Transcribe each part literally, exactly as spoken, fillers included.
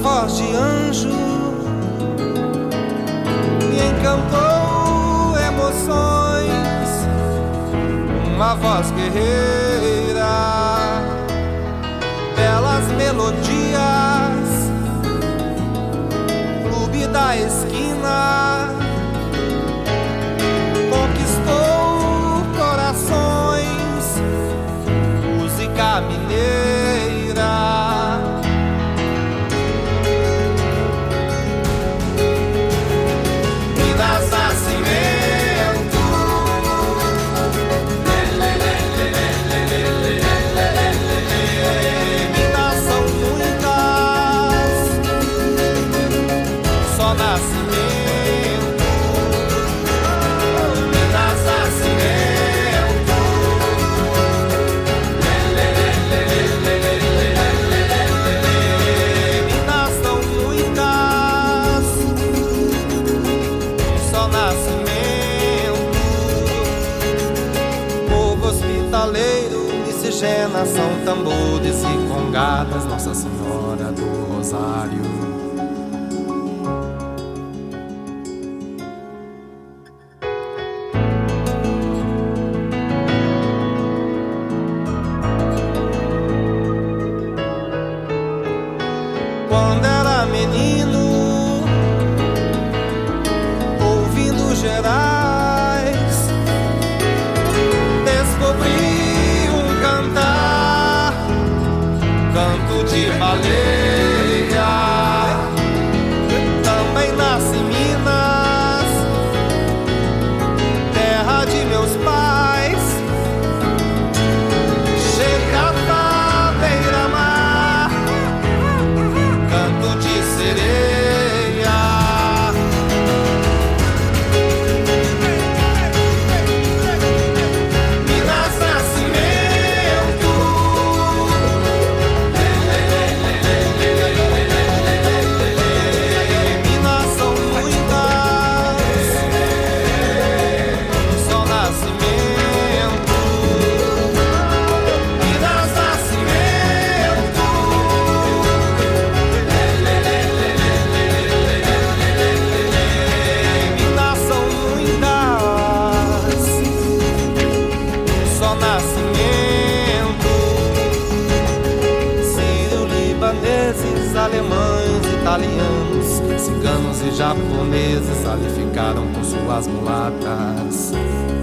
voz de anjo me encantou emoções, uma voz guerreira, belas melodias, clube da esquina, conquistou corações, música mineira. São tambores e congadas, Nossa Senhora do Rosário. Quando era menino, ouvindo Gerais, descobri de baleia. Também nasci em Minas, terra de meus pais. Chega da beira-mar, canto de sereia. Minas Nascimento, alemães, italianos, ciganos e japoneses ali ficaram com suas mulatas.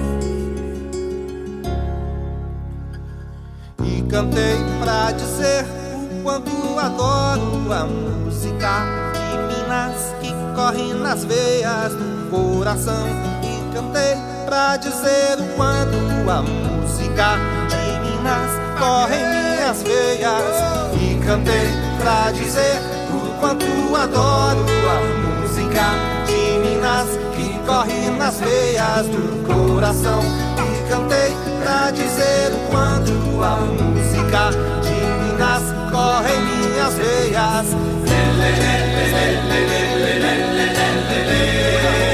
E cantei pra dizer o quanto adoro a música de Minas que corre nas veias do coração. E cantei pra dizer o quanto a música de Minas corre em minhas veias. E cantei pra dizer o quanto adoro a música de Minas que corre nas veias do coração. E cantei pra dizer o quanto a música de Minas corre em minhas veias. Lê, lê, lê, lê, lê, lê, lê, lê, lê, lê.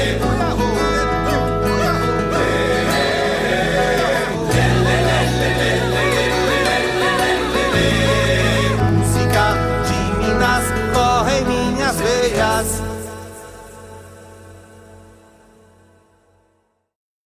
Corre em minhas veias.